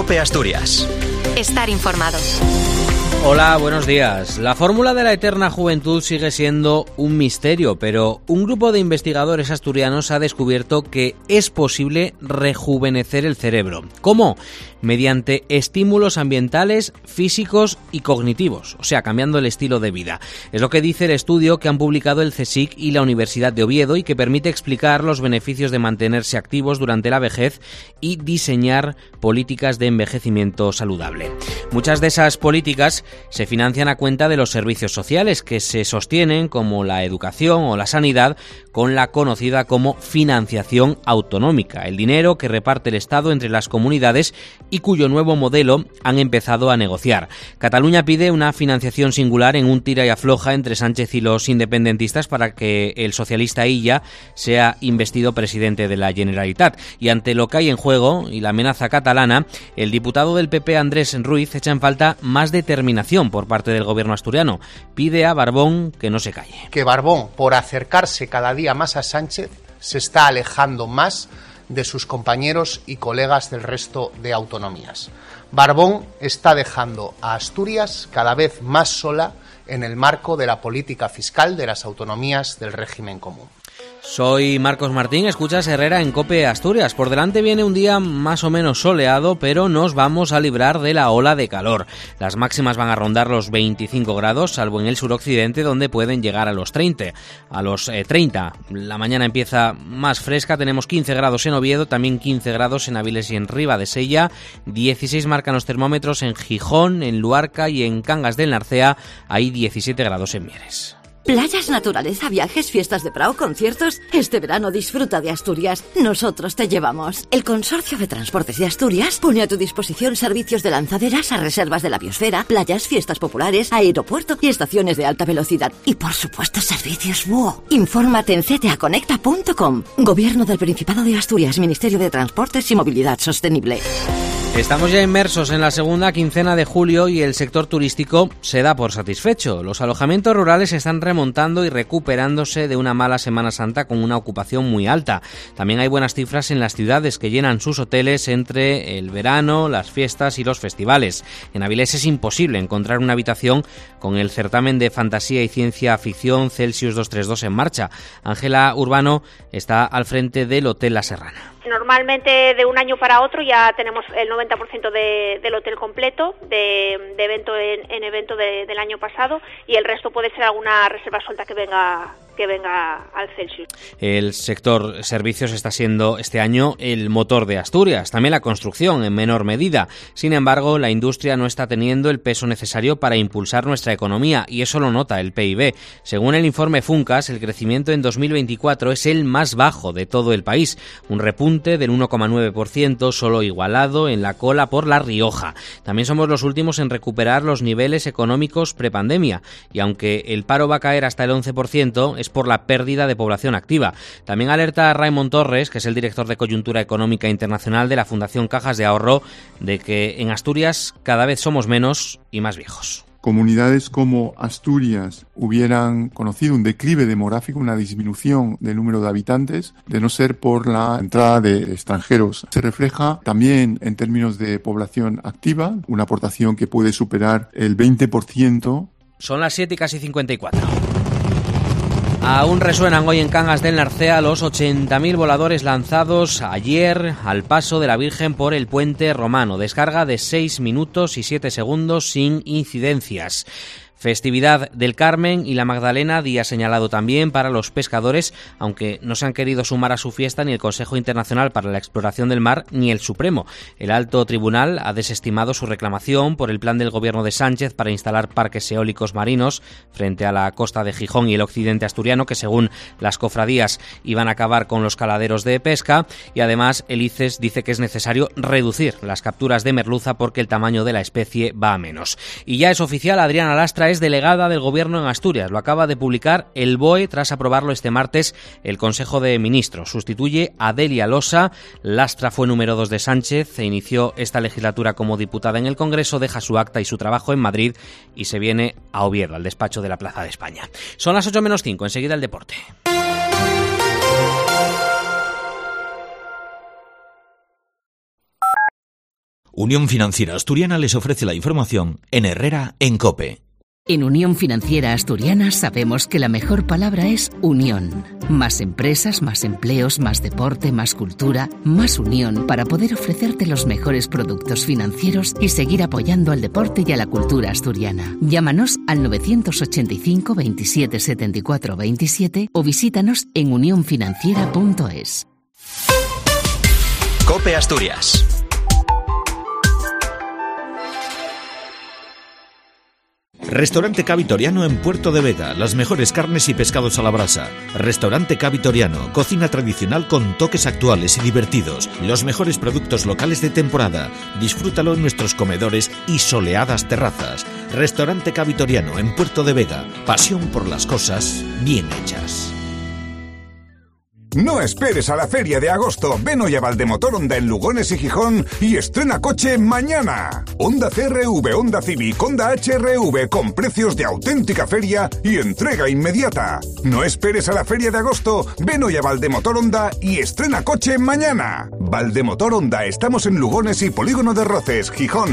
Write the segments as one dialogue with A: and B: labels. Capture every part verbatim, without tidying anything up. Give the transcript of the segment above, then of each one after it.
A: COPE Asturias.
B: Estar informado.
C: Hola, buenos días. La fórmula de la eterna juventud sigue siendo un misterio, pero un grupo de investigadores asturianos ha descubierto que es posible rejuvenecer el cerebro. ¿Cómo? Mediante estímulos ambientales, físicos y cognitivos, o sea, cambiando el estilo de vida. Es lo que dice el estudio que han publicado el CSIC y la Universidad de Oviedo y que permite explicar los beneficios de mantenerse activos durante la vejez y diseñar políticas de envejecimiento saludable. Muchas de esas políticas se financian a cuenta de los servicios sociales que se sostienen, como la educación o la sanidad, con la conocida como financiación autonómica, el dinero que reparte el Estado entre las comunidades y cuyo nuevo modelo han empezado a negociar. Cataluña pide una financiación singular en un tira y afloja entre Sánchez y los independentistas para que el socialista Illa sea investido presidente de la Generalitat. Y ante lo que hay en juego y la amenaza catalana, el diputado del P P Andrés Ruiz echa en falta más determinación por parte del gobierno asturiano. Pide a Barbón que no se calle.
D: Que Barbón, por acercarse cada día más a Sánchez, se está alejando más de sus compañeros y colegas del resto de autonomías. Barbón está dejando a Asturias cada vez más sola en el marco de la política fiscal de las autonomías del régimen común.
C: Soy Marcos Martín, escuchas Herrera en COPE Asturias. Por delante viene un día más o menos soleado, pero nos vamos a librar de la ola de calor. Las máximas van a rondar los veinticinco grados, salvo en el suroccidente, donde pueden llegar a los treinta. A los eh, treinta. La mañana empieza más fresca, tenemos quince grados en Oviedo, también quince grados en Avilés y en Ribadesella, dieciséis marcan los termómetros en Gijón, en Luarca y en Cangas del Narcea, hay diecisiete grados en Mieres.
E: Playas, naturaleza, viajes, fiestas de Prado, conciertos. Este verano disfruta de Asturias. Nosotros te llevamos. El Consorcio de Transportes de Asturias pone a tu disposición servicios de lanzaderas a reservas de la biosfera, playas, fiestas populares, aeropuerto y estaciones de alta velocidad. Y por supuesto servicios B U O. Infórmate en c t a conecta punto com. Gobierno del Principado de Asturias, Ministerio de Transportes y Movilidad Sostenible.
C: Estamos ya inmersos en la segunda quincena de julio y el sector turístico se da por satisfecho. Los alojamientos rurales están remontando y recuperándose de una mala Semana Santa con una ocupación muy alta. También hay buenas cifras en las ciudades que llenan sus hoteles entre el verano, las fiestas y los festivales. En Avilés es imposible encontrar una habitación con el certamen de fantasía y ciencia ficción Celsius doscientos treinta y dos en marcha. Ángela Urbano está al frente del Hotel La Serrana.
F: Normalmente de un año para otro ya tenemos el noventa por ciento de, del hotel completo, de, de evento en, en evento de, del año pasado, y el resto puede ser alguna reserva suelta que venga que venga al Celsius.
C: El sector servicios está siendo este año el motor de Asturias, también la construcción en menor medida. Sin embargo, la industria no está teniendo el peso necesario para impulsar nuestra economía y eso lo nota el P I B. Según el informe Funcas, el crecimiento en dos mil veinticuatro es el más bajo de todo el país, un repunte del uno coma nueve por ciento, solo igualado en la cola por La Rioja. También somos los últimos en recuperar los niveles económicos prepandemia y aunque el paro va a caer hasta el once por ciento, es por la pérdida de población activa. También alerta a Raimon Torres, que es el director de Coyuntura Económica Internacional de la Fundación Cajas de Ahorro, de que en Asturias cada vez somos menos y más viejos.
G: Comunidades como Asturias hubieran conocido un declive demográfico, una disminución del número de habitantes, de no ser por la entrada de extranjeros. Se refleja también en términos de población activa, una aportación que puede superar el veinte por ciento.
C: Son las siete y casi cincuenta y cuatro. Aún resuenan hoy en Cangas del Narcea los ochenta mil voladores lanzados ayer al paso de la Virgen por el puente romano. Descarga de seis minutos y siete segundos sin incidencias. Festividad del Carmen y la Magdalena, día señalado también para los pescadores, aunque no se han querido sumar a su fiesta ni el Consejo Internacional para la Exploración del Mar ni el Supremo. El Alto Tribunal ha desestimado su reclamación por el plan del gobierno de Sánchez para instalar parques eólicos marinos frente a la costa de Gijón y el occidente asturiano, que según las cofradías iban a acabar con los caladeros de pesca, y además el I C E S dice que es necesario reducir las capturas de merluza porque el tamaño de la especie va a menos. Y ya es oficial, Adriana Lastra es delegada del Gobierno en Asturias. Lo acaba de publicar el B O E tras aprobarlo este martes el Consejo de Ministros. Sustituye a Delia Losa. Lastra fue número dos de Sánchez e inició esta legislatura como diputada en el Congreso, deja su acta y su trabajo en Madrid y se viene a Oviedo, al despacho de la Plaza de España. Son las ocho menos cinco, enseguida el deporte.
A: Unión Financiera Asturiana les ofrece la información en Herrera en COPE.
B: En Unión Financiera Asturiana sabemos que la mejor palabra es unión. Más empresas, más empleos, más deporte, más cultura, más unión para poder ofrecerte los mejores productos financieros y seguir apoyando al deporte y a la cultura asturiana. Llámanos al novecientos ochenta y cinco veintisiete setenta y cuatro veintisiete o visítanos en unión financiera punto es.
H: COPE Asturias.
A: Restaurante Ca Vitoriano en Puerto de Vega, las mejores carnes y pescados a la brasa. Restaurante Ca Vitoriano, cocina tradicional con toques actuales y divertidos. Los mejores productos locales de temporada. Disfrútalo en nuestros comedores y soleadas terrazas. Restaurante Ca Vitoriano en Puerto de Vega, pasión por las cosas bien hechas.
I: No esperes a la feria de agosto. Ven hoy a Valdemotor Honda en Lugones y Gijón y estrena coche mañana. Honda C R V, Honda Civic, Honda H R V con precios de auténtica feria y entrega inmediata. No esperes a la feria de agosto. Ven hoy a Valdemotor Honda y estrena coche mañana. Valdemotor Honda, estamos en Lugones y Polígono de Roces, Gijón.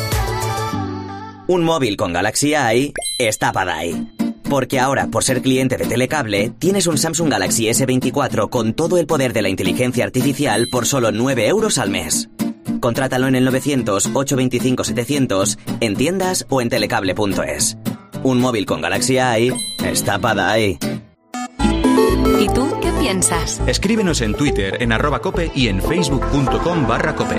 J: Un móvil con Galaxy Eye está para ahí. Porque ahora, por ser cliente de Telecable, tienes un Samsung Galaxy ese veinticuatro con todo el poder de la inteligencia artificial por solo nueve euros al mes. Contrátalo en el novecientos, ochocientos veinticinco, setecientos, en tiendas o en telecable punto es. Un móvil con Galaxy Eye está para ahí.
K: ¿Y tú qué piensas?
H: Escríbenos en Twitter, en arroba cope y en facebook punto com barra cope.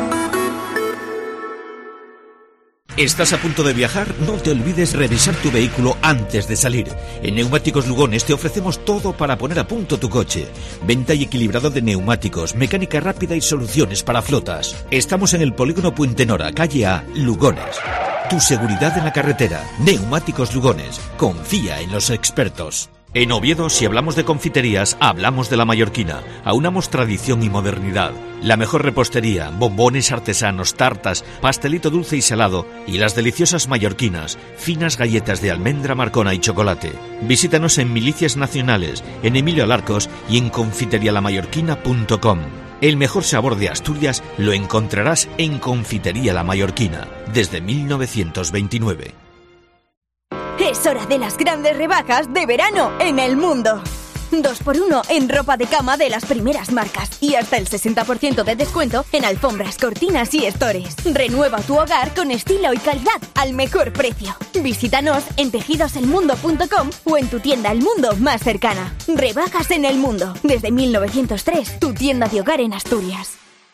A: ¿Estás a punto de viajar? No te olvides revisar tu vehículo antes de salir. En Neumáticos Lugones te ofrecemos todo para poner a punto tu coche. Venta y equilibrado de neumáticos, mecánica rápida y soluciones para flotas. Estamos en el Polígono Puente Nora, calle A, Lugones. Tu seguridad en la carretera. Neumáticos Lugones. Confía en los expertos. En Oviedo, si hablamos de confiterías, hablamos de La Mallorquina. Aunamos tradición y modernidad. La mejor repostería, bombones artesanos, tartas, pastelito dulce y salado y las deliciosas mallorquinas, finas galletas de almendra, marcona y chocolate. Visítanos en Milicias Nacionales, en Emilio Alarcos y en confitería la mallorquina punto com. El mejor sabor de Asturias lo encontrarás en Confitería La Mallorquina, desde mil novecientos veintinueve.
L: Es hora de las grandes rebajas de verano en El Mundo. dos por uno en ropa de cama de las primeras marcas y hasta el sesenta por ciento de descuento en alfombras, cortinas y estores. Renueva tu hogar con estilo y calidad al mejor precio. Visítanos en tejidos el mundo punto com o en tu tienda El Mundo más cercana. Rebajas en El Mundo. Desde mil novecientos tres, tu tienda de hogar en Asturias.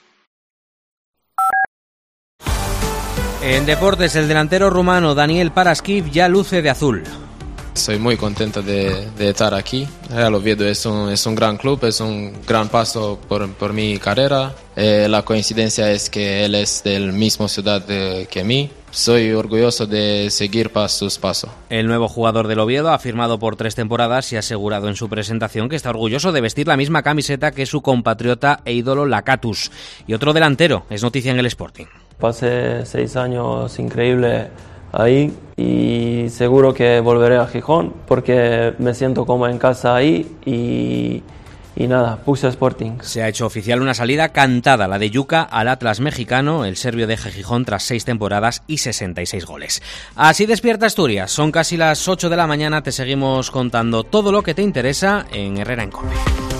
C: En deportes, el delantero rumano Daniel Paraschív ya luce de azul.
M: Soy muy contento de, de estar aquí. Real Oviedo es un, es un gran club, es un gran paso por, por mi carrera. Eh, la coincidencia es que él es del mismo ciudad de, que mí. Soy orgulloso de seguir pas sus pasos.
C: El nuevo jugador del Oviedo ha firmado por tres temporadas y ha asegurado en su presentación que está orgulloso de vestir la misma camiseta que su compatriota e ídolo Lakatos. Y otro delantero, es noticia en el Sporting.
N: Pasé seis años increíbles ahí y seguro que volveré a Gijón porque me siento como en casa ahí y, y nada, puse Sporting.
C: Se ha hecho oficial una salida cantada, la de Yuka al Atlas mexicano. El serbio deja Gijón tras seis temporadas y sesenta y seis goles. Así despierta Asturias, son casi las ocho de la mañana, te seguimos contando todo lo que te interesa en Herrera en COPE.